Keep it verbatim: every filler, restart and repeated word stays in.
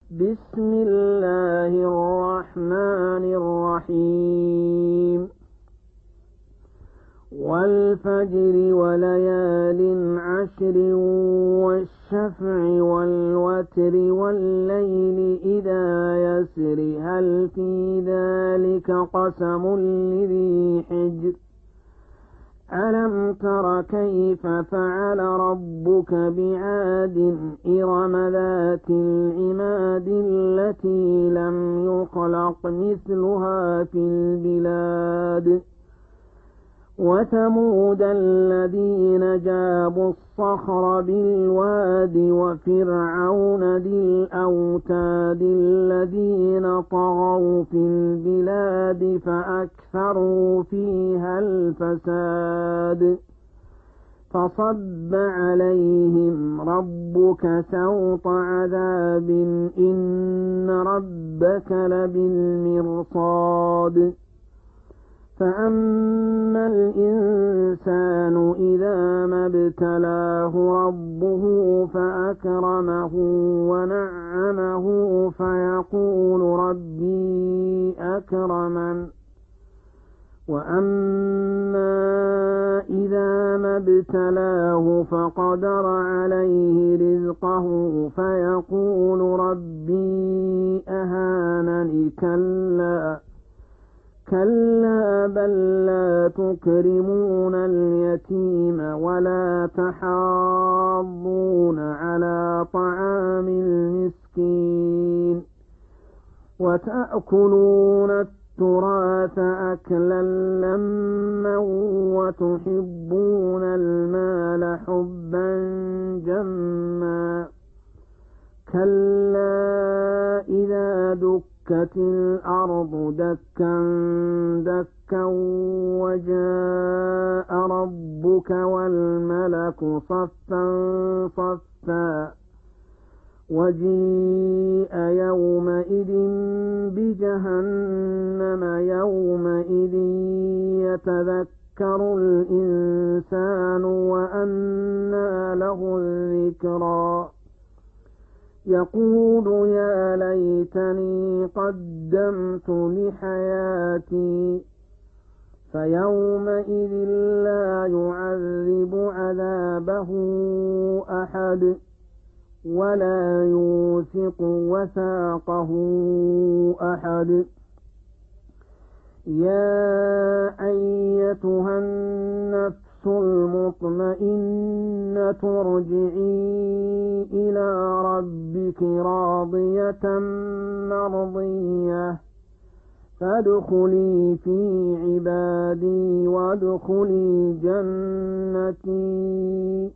بسم الله الرحمن الرحيم والفجر وليال عشر والشفع والوتر والليل إذا يسر هل في ذلك قسم لذي حجر ألم تر كيف فعل ربك بعاد إرم ذات العماد التي لم يخلق مثلها في البلاد وثمود الذين جابوا الصخر بالواد وفرعون ذي الأوتاد الذين طغوا في البلاد فأكثروا فيها الفساد فصب عليهم ربك سوط عذاب إن ربك لبالمرصاد فأما الإنسان إذا ما ابتلاه ربه فأكرمه ونعمه فيقول ربي أكرمن وأما إذا ما ابتلاه فقدر عليه رزقه فيقول ربي أهانن كلا كلا بل لا تكرمون اليتيم ولا تحاضون على طعام المسكين وتأكلون التراث أكلا لما وتحبون المال حبا جما كلا إذا دكت دكت الأرض دكا دكا وجاء ربك والملك صفا صفا وجيء يومئذ بجهنم يومئذ يتذكر الإنسان وأنى له الذكرى يقول يا ليتني قدمت لحياتي فيومئذ لا يعذب عذابه أحد ولا يوثق وثاقه أحد يا أيتها النفس المطمئنة ارجعي إلى ربك راضية مرضية فادخلي في عبادي وادخلي جنتي